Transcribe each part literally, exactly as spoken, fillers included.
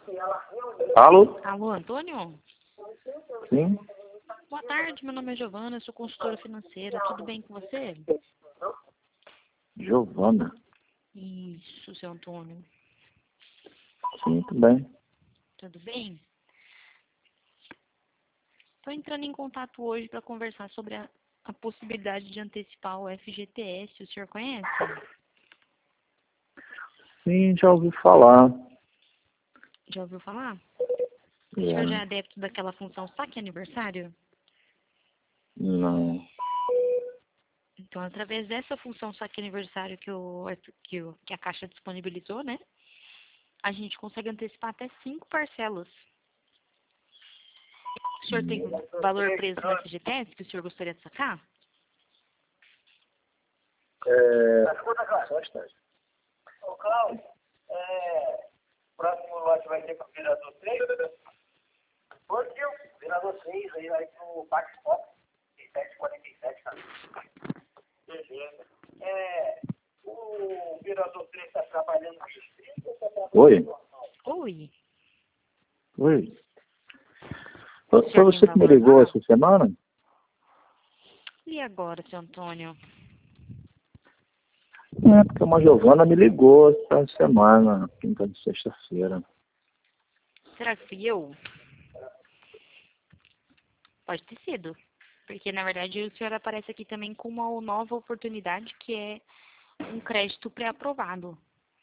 Alô? Alô, Antônio? Sim? Boa tarde, meu nome é Giovana, eu sou consultora financeira, tudo bem com você? Giovana. Isso, seu Antônio. Sim, tudo bem. Tudo bem? Estou entrando em contato hoje para conversar sobre a, a possibilidade de antecipar o F G T S, o senhor conhece? Sim, já ouvi falar. Já ouviu falar? O É, senhor já é adepto daquela função saque aniversário? não. Então, através dessa função saque aniversário que, o, que, o, que a Caixa disponibilizou, né? A gente consegue antecipar até cinco parcelas. O senhor tem valor preso no F G T S que o senhor gostaria de sacar? É... Só um instante. Ô, Cláudio, é, próximo lote vai ter para o vereador seis? Quanto que o vereador seis aí vai para o Pax Pop, sete quarenta e sete, tá? Beleza. É, o vereador três está trabalhando no distrito ou está trabalhando Oi? normal? Oi. Oi. O Foi senhor você tem que me valor ligou lá? essa semana? E agora, seu Antônio? É, porque uma Giovana me ligou essa semana, quinta de sexta-feira. Será que fui eu? Pode ter sido. Porque, na verdade, o senhor aparece aqui também com uma nova oportunidade, que é um crédito pré-aprovado.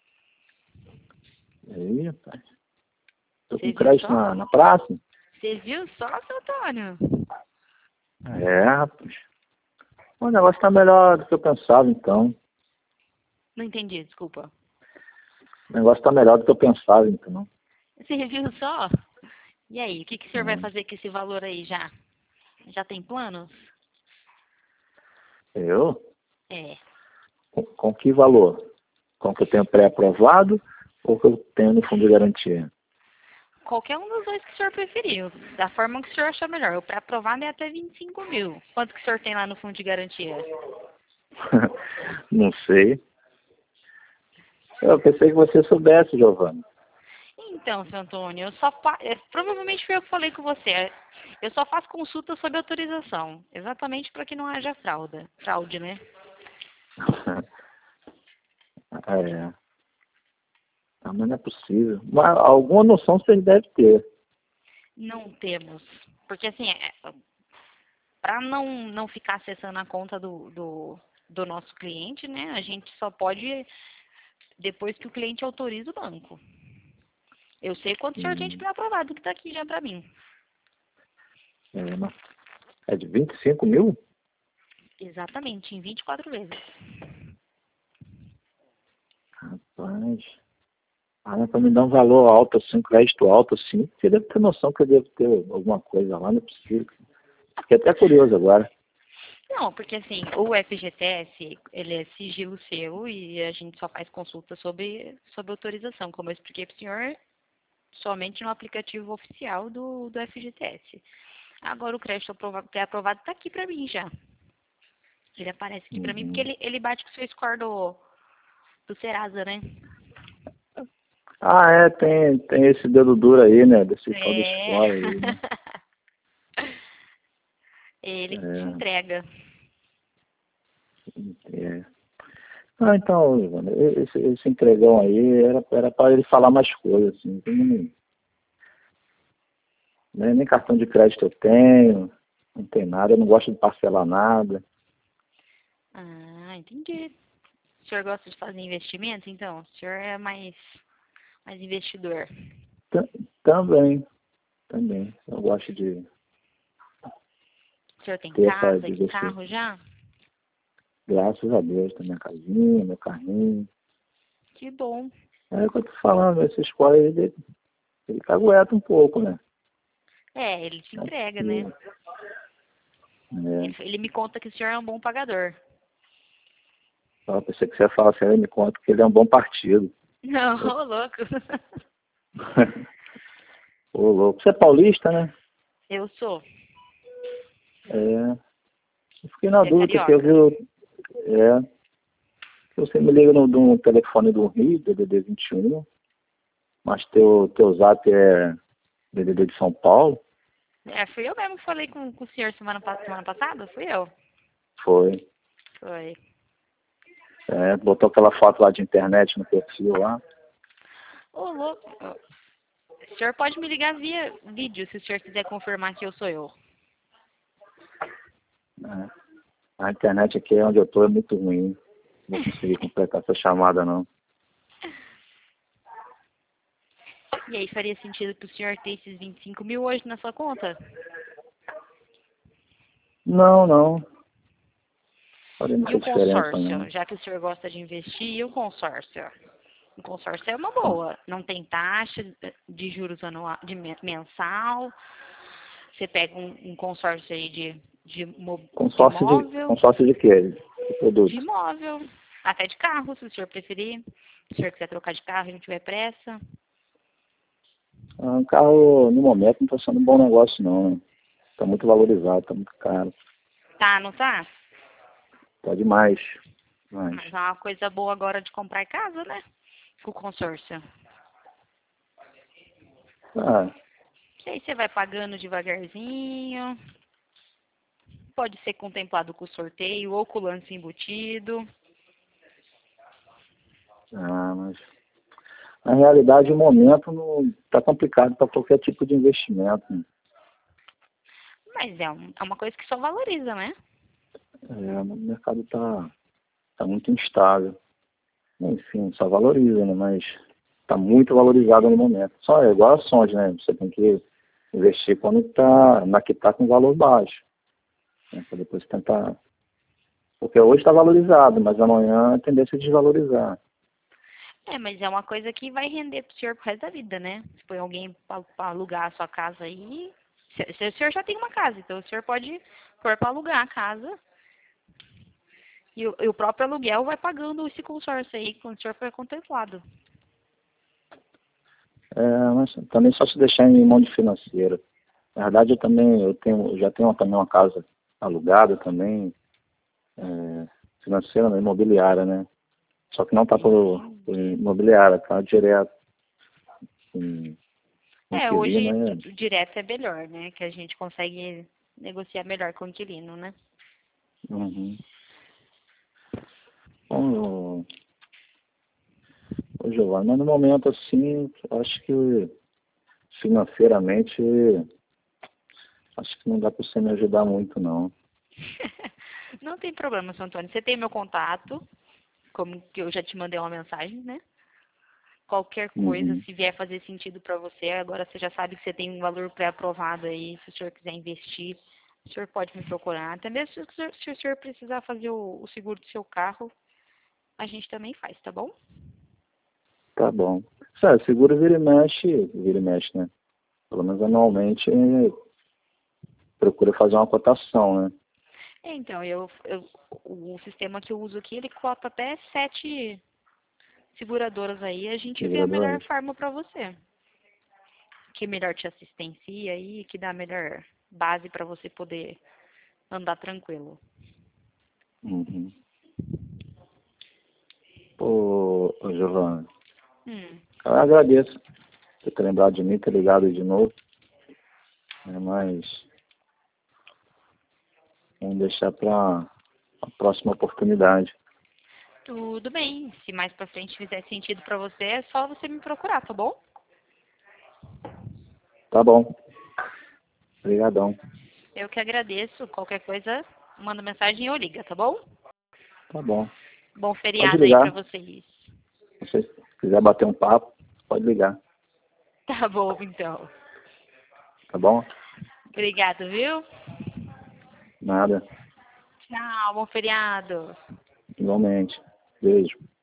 Aí, rapaz. Tô Você com viu crédito só? na, na praça? Você viu só, seu Antônio? É, rapaz. O negócio tá melhor do que eu pensava, então. Não entendi, desculpa. O negócio tá melhor do que eu pensava, então. Você viu só? E aí, o que, que o senhor vai fazer com esse valor aí já? Já tem planos? Eu? É. Com, com que valor? Com o que eu tenho pré-aprovado ou que eu tenho no fundo de garantia? Qualquer um dos dois que o senhor preferiu. Da forma que o senhor achar melhor. O pré-aprovado é até vinte e cinco mil. Quanto que o senhor tem lá no fundo de garantia? Não sei. Eu pensei que você soubesse, Giovana. Então, seu Antônio, eu só fa... é, provavelmente foi eu que falei com você. Eu só faço consulta sob autorização, exatamente para que não haja fraude, fraude, né? É. Ah, mas não é possível. Mas alguma noção vocês devem ter. Não temos, porque assim, é, para não não ficar acessando a conta do, do do nosso cliente, né? A gente só pode depois que o cliente autoriza o banco. Eu sei quanto o senhor tem de Hum, pré-aprovado que está aqui já para mim. é, mas é de vinte e cinco mil? Exatamente, em vinte e quatro vezes. Rapaz. Ah, para me dar um valor alto assim, um crédito alto assim, você deve ter noção que eu devo ter alguma coisa lá, não é possível. Fiquei até curioso agora. Não, porque assim, o F G T S, ele é sigilo seu e a gente só faz consulta sobre, sobre autorização, como eu expliquei para o senhor, somente no aplicativo oficial do, do F G T S. Agora o crédito aprovado, pré-aprovado está aqui para mim já. Ele aparece aqui para mim porque Uhum. ele, ele bate com o seu score do, do Serasa, né? Ah, é, tem, tem esse dedo duro aí, né? Desse tal desse É. score aí, né? Ele que te É, entrega. é. Ah, então, Ivana, esse, esse entregão aí era, era para ele falar mais coisas, assim. Não, nem, nem cartão de crédito eu tenho, não tem nada, eu não gosto de parcelar nada. Ah, entendi. O senhor gosta de fazer investimento, então? O senhor é mais, mais investidor. Tam- Também, também. Eu gosto de O senhor tem ter essa casa, de diversão. carro já? Graças a Deus, tem minha casinha, meu carrinho. Que bom. É o que eu tô falando, esse score aí, ele, ele cagueta um pouco, né? É, ele te entrega, Aqui, né? né? Ele, ele me conta que o senhor é um bom pagador. Eu pensei que você ia falar assim, ele me conta que ele é um bom partido. Não, ô louco. Ô, louco. Você é paulista, né? Eu sou. É. Eu fiquei na Você é dúvida que eu carioca. vi. É. Que você me liga no, no telefone do Rio, D D D vinte e um. Mas teu, teu zap é D D D de São Paulo? É, fui eu mesmo que falei com, com o senhor semana, pa- semana passada? Fui eu. Foi. Foi. É, botou aquela foto lá de internet no perfil lá. Ô, louco. O senhor pode me ligar via vídeo se o senhor quiser confirmar que eu sou eu. É. A internet aqui onde eu tô é muito ruim. Não consegui completar essa chamada, não. E aí, faria sentido pro senhor ter esses vinte e cinco mil hoje na sua conta? Não, não. Faria E muita o diferença, consórcio? não. Já que o senhor gosta de investir, e o consórcio? O consórcio é uma boa. Não tem taxa de juros anual, de men- mensal. Você pega um, um consórcio aí de, de, mo- de Consórcio de, imóvel. consórcio de quê? De produto? De imóvel. Até de carro, se o senhor preferir. Se o senhor quiser trocar de carro e não tiver pressa. Ah, um carro, no momento, não está sendo um bom negócio, não. Está muito valorizado, está muito caro. Tá, não tá? Está demais. Mas, Mas é uma coisa boa agora de comprar casa, né? Com o consórcio. ah, Que aí você vai pagando devagarzinho. Pode ser contemplado com o sorteio ou com o lance embutido. ah, mas na realidade, o momento não está complicado para qualquer tipo de investimento. Né? Mas é, um, é uma coisa que só valoriza, né? É, o mercado está tá muito instável. Enfim, só valoriza, né? Mas está muito valorizado no momento. Só é igual ações, né? Você tem que investir quando está na que está com valor baixo. Né? Para depois tentar. Porque hoje está valorizado, mas amanhã a tendência é desvalorizar. É, mas é uma coisa que vai render pro senhor pro resto da vida, né? Se põe alguém para alugar a sua casa aí. Se, se o senhor já tem uma casa, então o senhor pode pôr para alugar a casa. E o, e o próprio aluguel vai pagando esse consórcio aí quando o senhor for contemplado. É, mas também só se deixar em mão de financeira. Na verdade, eu também eu tenho, eu já tenho também uma casa alugada também, é, financeira, né, imobiliária, né? Só que não está por, por imobiliária, está direto. Em, É, inquilino, hoje né? o direto é melhor, né? Que a gente consegue negociar melhor com o inquilino, né? Uhum. Bom, ô, Giovanni, mas no momento assim, acho que financeiramente, acho que não dá para você me ajudar muito, não. Não tem problema, seu Antônio. Você tem meu contato, como que eu já te mandei uma mensagem, né? Qualquer coisa, Uhum. se vier fazer sentido para você, agora você já sabe que você tem um valor pré-aprovado aí, se o senhor quiser investir, o senhor pode me procurar. Até mesmo se o senhor, se o senhor precisar fazer o, o seguro do seu carro, a gente também faz, tá bom? Tá bom. Sério, seguro vira e mexe, vira e mexe, né? Pelo menos anualmente procura fazer uma cotação, né? É, então, eu, eu, o sistema que eu uso aqui, ele cota até sete seguradoras aí, a gente vê a melhor Seguradores. forma para você. Que melhor te assistencia aí, que dá a melhor base para você poder andar tranquilo. Uhum. Ô, ô Giovanni, Hum. eu agradeço por ter lembrado de mim, ter ligado de novo. Né, mas vamos deixar para a próxima oportunidade. Tudo bem. Se mais pra frente fizer sentido pra você, é só você me procurar, tá bom? Tá bom. Obrigadão. Eu que agradeço. Qualquer coisa, manda mensagem ou liga, tá bom? Tá bom. Bom Pode feriado aí pra ligar. vocês. Se você quiser bater um papo, pode ligar. Tá bom, então. Tá bom? Obrigado, viu? Nada. Tchau, bom feriado. Igualmente. Beijo.